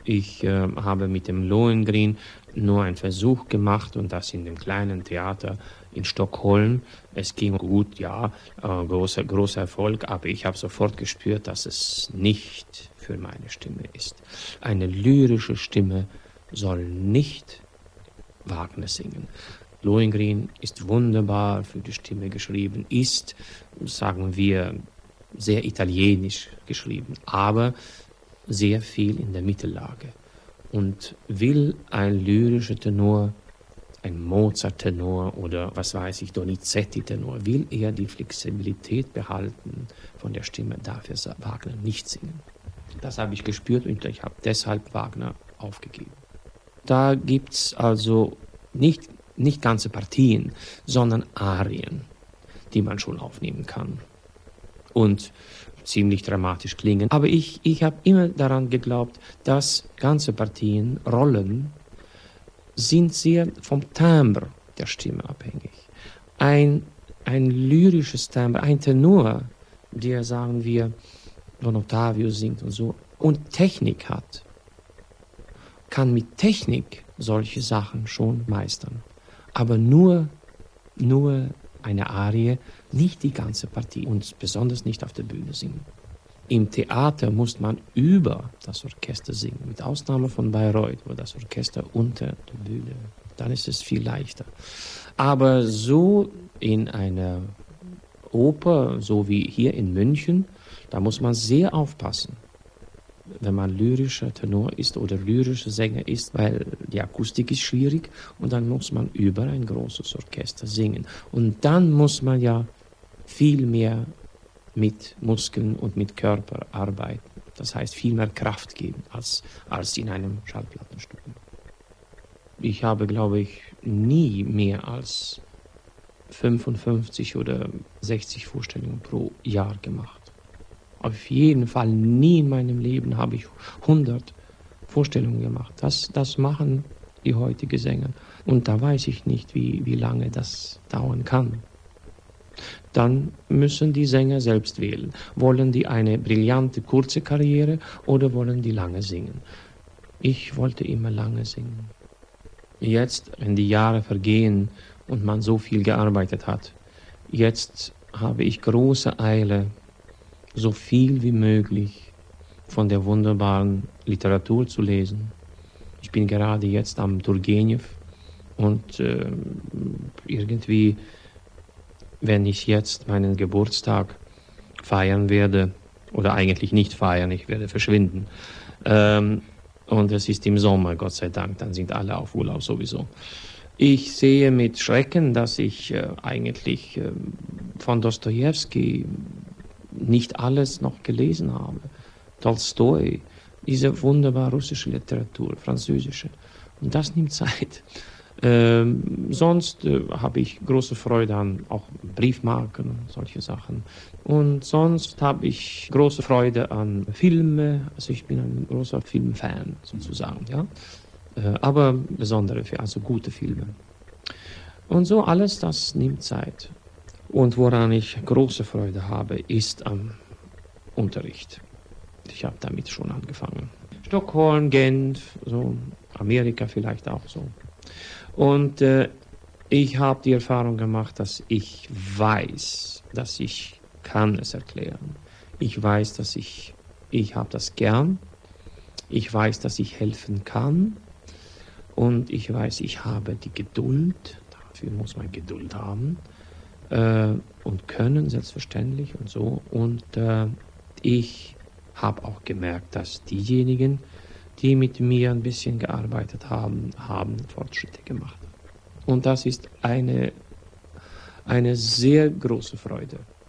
Ich habe mit dem Lohengrin nur einen Versuch gemacht und das in dem kleinen Theater in Stockholm. Es ging gut, ja, großer Erfolg, aber ich habe sofort gespürt, dass es nicht für meine Stimme ist. Eine lyrische Stimme soll nicht Wagner singen. Lohengrin ist wunderbar für die Stimme geschrieben, ist, sagen wir, sehr italienisch geschrieben, aber sehr viel in der Mittellage. Und will ein lyrischer Tenor, ein Mozart-Tenor oder was weiß ich, Donizetti-Tenor, will er die Flexibilität behalten von der Stimme, darf er Wagner nicht singen. Das habe ich gespürt und ich habe deshalb Wagner aufgegeben. Da gibt es also nicht ganze Partien, sondern Arien, die man schon aufnehmen kann und ziemlich dramatisch klingen. Aber ich habe immer daran geglaubt, dass ganze Partien, Rollen, sind sehr vom Timbre der Stimme abhängig. Ein lyrisches Timbre, ein Tenor, der, sagen wir, Don Ottavio singt und so, und Technik hat, kann mit Technik solche Sachen schon meistern. Aber nur eine Arie, nicht die ganze Partie und besonders nicht auf der Bühne singen. Im Theater muss man über das Orchester singen, mit Ausnahme von Bayreuth, wo das Orchester unter der Bühne, dann ist es viel leichter. Aber so in einer Oper, so wie hier in München, da muss man sehr aufpassen, wenn man lyrischer Tenor ist oder lyrischer Sänger ist, weil die Akustik ist schwierig und dann muss man über ein großes Orchester singen. Und dann muss man ja viel mehr mit Muskeln und mit Körper arbeiten. Das heißt, viel mehr Kraft geben als in einem Schallplattenstudio. Ich habe, glaube ich, nie mehr als 55 oder 60 Vorstellungen pro Jahr gemacht. Auf jeden Fall nie in meinem Leben habe ich 100 Vorstellungen gemacht. Das machen die heutigen Sänger. Und da weiß ich nicht, wie lange das dauern kann. Dann müssen die Sänger selbst wählen. Wollen die eine brillante, kurze Karriere oder wollen die lange singen? Ich wollte immer lange singen. Jetzt, wenn die Jahre vergehen und man so viel gearbeitet hat, jetzt habe ich große Eile, so viel wie möglich von der wunderbaren Literatur zu lesen. Ich bin gerade jetzt am Turgenew und irgendwie, wenn ich jetzt meinen Geburtstag feiern werde, oder eigentlich nicht feiern, ich werde verschwinden, und es ist im Sommer, Gott sei Dank, dann sind alle auf Urlaub sowieso. Ich sehe mit Schrecken, dass ich eigentlich von Dostojewski nicht alles noch gelesen habe. Tolstoi, diese wunderbare russische Literatur, französische. Und das nimmt Zeit. Sonst habe ich große Freude an auch Briefmarken und solche Sachen. Und sonst habe ich große Freude an Filme. Also ich bin ein großer Filmfan sozusagen, ja. Aber besondere, also gute Filme. Und so alles, das nimmt Zeit. Und woran ich große Freude habe, ist am Unterricht. Ich habe damit schon angefangen. Stockholm, Genf, so Amerika vielleicht auch so. Und ich habe die Erfahrung gemacht, dass ich weiß, dass ich kann es erklären. Ich weiß, dass ich habe das gern. Ich weiß, dass ich helfen kann. Und ich weiß, ich habe die Geduld. Dafür muss man Geduld haben. Und können, selbstverständlich und so. Und ich habe auch gemerkt, dass diejenigen, die mit mir ein bisschen gearbeitet haben, haben Fortschritte gemacht. Und das ist eine sehr große Freude.